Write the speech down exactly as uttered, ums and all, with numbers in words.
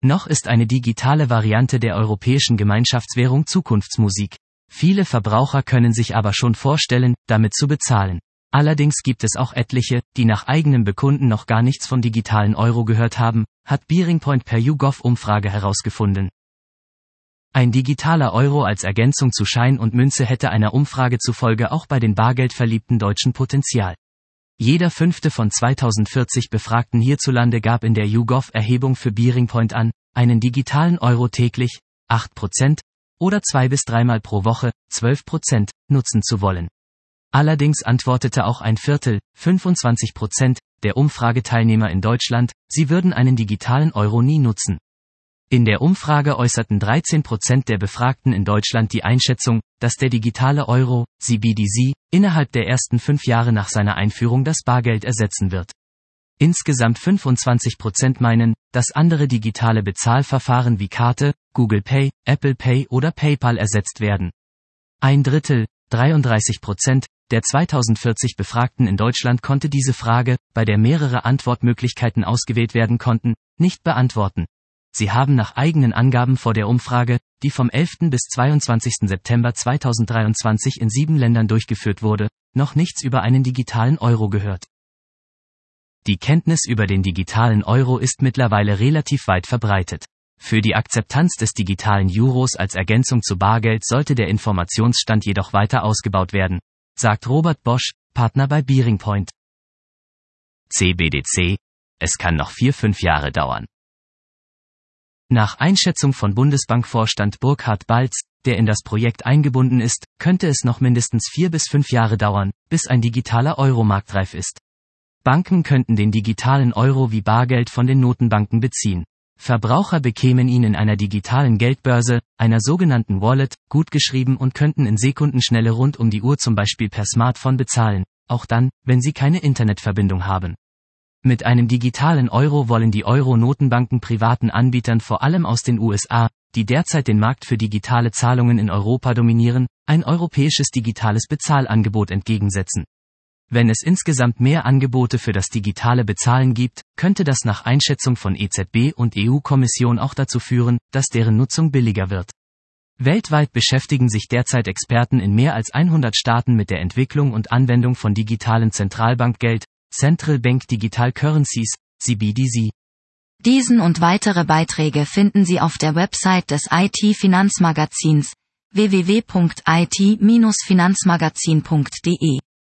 Noch ist eine digitale Variante der europäischen Gemeinschaftswährung Zukunftsmusik. Viele Verbraucher können sich aber schon vorstellen, damit zu bezahlen. Allerdings gibt es auch etliche, die nach eigenem Bekunden noch gar nichts vom digitalen Euro gehört haben, hat BearingPoint per YouGov-Umfrage herausgefunden. Ein digitaler Euro als Ergänzung zu Schein und Münze hätte einer Umfrage zufolge auch bei den bargeldverliebten Deutschen Potenzial. Jeder fünfte von zweitausendvierzig Befragten hierzulande gab in der YouGov-Erhebung für BearingPoint an, einen digitalen Euro täglich, acht Prozent, oder zwei bis dreimal pro Woche, zwölf Prozent, nutzen zu wollen. Allerdings antwortete auch ein Viertel, fünfundzwanzig Prozent, der Umfrageteilnehmer in Deutschland, sie würden einen digitalen Euro nie nutzen. In der Umfrage äußerten dreizehn Prozent der Befragten in Deutschland die Einschätzung, dass der digitale Euro, C B D C, innerhalb der ersten fünf Jahre nach seiner Einführung das Bargeld ersetzen wird. Insgesamt fünfundzwanzig Prozent meinen, dass andere digitale Bezahlverfahren wie Karte, Google Pay, Apple Pay oder PayPal ersetzt werden. Ein Drittel, dreiunddreißig Prozent, der zweitausendvierzig Befragten in Deutschland konnte diese Frage, bei der mehrere Antwortmöglichkeiten ausgewählt werden konnten, nicht beantworten. Sie haben nach eigenen Angaben vor der Umfrage, die vom elften bis zweiundzwanzigsten September zweitausenddreiundzwanzig in sieben Ländern durchgeführt wurde, noch nichts über einen digitalen Euro gehört. Die Kenntnis über den digitalen Euro ist mittlerweile relativ weit verbreitet. Für die Akzeptanz des digitalen Euros als Ergänzung zu Bargeld sollte der Informationsstand jedoch weiter ausgebaut werden, sagt Robert Bosch, Partner bei BearingPoint. C B D C, es kann noch vier, fünf Jahre dauern. Nach Einschätzung von Bundesbankvorstand Burkhard Balz, der in das Projekt eingebunden ist, könnte es noch mindestens vier bis fünf Jahre dauern, bis ein digitaler Euro marktreif ist. Banken könnten den digitalen Euro wie Bargeld von den Notenbanken beziehen. Verbraucher bekämen ihn in einer digitalen Geldbörse, einer sogenannten Wallet, gutgeschrieben und könnten in Sekundenschnelle rund um die Uhr zum Beispiel per Smartphone bezahlen, auch dann, wenn sie keine Internetverbindung haben. Mit einem digitalen Euro wollen die Euro-Notenbanken privaten Anbietern vor allem aus den U S A, die derzeit den Markt für digitale Zahlungen in Europa dominieren, ein europäisches digitales Bezahlangebot entgegensetzen. Wenn es insgesamt mehr Angebote für das digitale Bezahlen gibt, könnte das nach Einschätzung von E Z B und E U-Kommission auch dazu führen, dass deren Nutzung billiger wird. Weltweit beschäftigen sich derzeit Experten in mehr als hundert Staaten mit der Entwicklung und Anwendung von digitalen Zentralbankgeld, Central Bank Digital Currencies, C B D C. Diesen und weitere Beiträge finden Sie auf der Website des I T-Finanzmagazins w w w punkt i t Bindestrich finanzmagazin punkt d e.